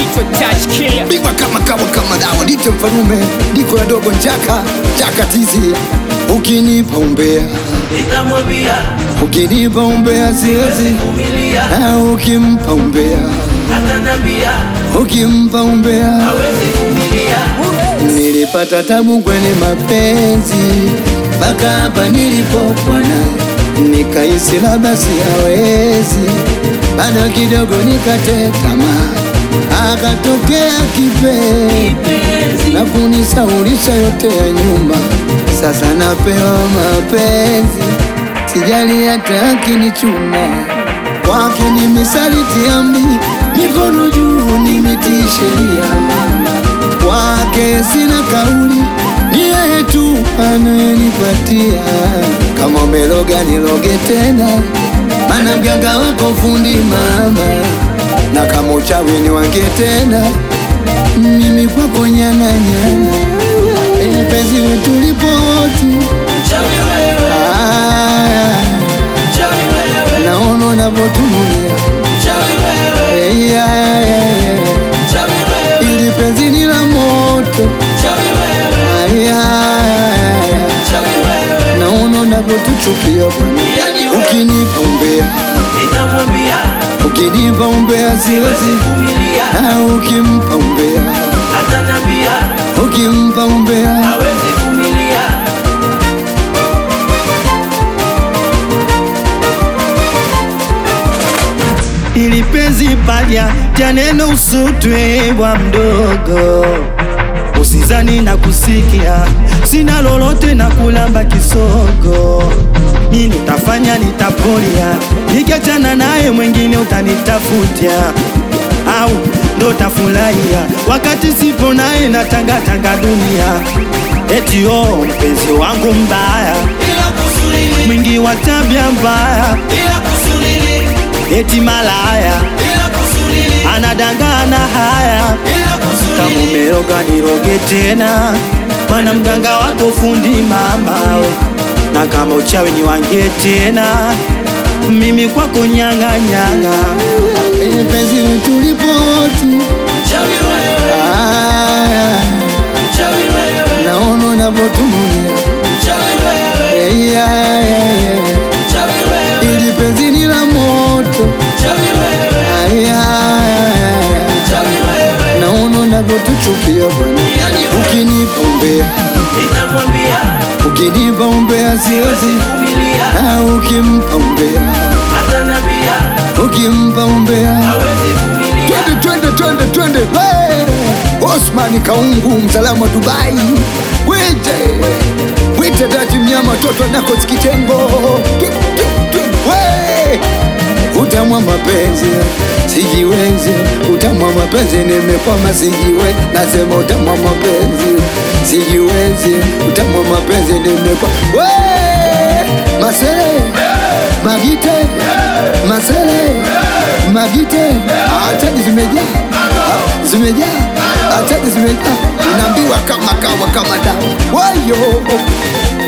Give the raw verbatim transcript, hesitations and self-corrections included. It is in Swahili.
naitwa Touch Killer. Bigwa kama kawa kama dawa nite mfarume. Niko ya dogo njaka, njaka tizi. Ukinipa umbea nitamwambia, ukinipa umbea siwezi kumilia, na ukimpa umbea atanambia, ukimpa umbea hawezi kumilia. Nilipata tabu kwenye mapenzi mpaka hapa nilipokuwa naye, nikahisi labda siyawezi, bado kidogo nikate tamaa, akatokea kipenzi na kunisaulisha yote ya nyuma. Sasa napewa mapenzi, sijali hata akinichuna, kwake nimesaliti amri, mikono juu nimetii sheria. Kwake sina kauli, ni yeye tu anayenipatia. Kama umeloga niloge tena, mana mganga wako fundi mama, na kama uchawi ni wange tena, mimi kwako nyana nyana. Mpenzi wetu lipo wote, Chawi wewe, chawi wewe, naona unavyotulia, chawi wewe, yeah, yeah, yeah. chawi wewe, Ili penzi ni la moto, chawi wewe, chawi wewe, naona unavyotuchukia bwana. yani wewe, Ukinipa umbea, nitamwambia, ukinipa umbea siwezi, kumilia, na ukimpa umbea, atanambia, ukimpa umbea hawezi kumilia. Ili penzi palya janeno usutwe bwa mdogo, usizani na kusikia sina lolote na kulamba kisogo. Nini utafanya nitapolia, nikiachana naye mwengine utanitafutia, au ndo tafurahia wakati sipo naye na tanga tanga dunia. Eti oh mpenzi wangu mbaya, Bila kusulili, mwingi wa tabia mbaya, bila kusulili, eti malaya bila kusulili, anadangana haya. bila kusulili. Kama umeroga niroge tena, mana mganga wako fundi mama we. Na kama uchawi ni wange tena, mimi kwako nyanga nyanga. penzi wetu lipo wote, Chawi wewe, chawi wewe, naona unavyotulia, chawi wewe, yeah, yeah, yeah. chawi wewe, Ili penzi ni la moto, chawi wewe, chawi wewe, naona unavyotuchukia bwana. yani wewe, Ukinipa umbea, nitamwambia, ukinipa umbea siwezi, kumilia, na ukimpa umbea, atanambia, ukimpa umbea. hawezi kumilia. Twende twende twende twende, hey! Osman Kaungu msalamu wa Dubai, wite wite dati mnyama toto nako sikitengo, utamwa mapenzi sijiwezi, utamwa mapenzi nimekwama sijiwe, nasema utamwa mapenzi sijiwezi, utamwa mapenzi nimekwama. Masere Magite, Masere Magite, atadi zimejaa, zimejaa, atadi zimejaa, naambiwa kama kawa kama dawa, wayo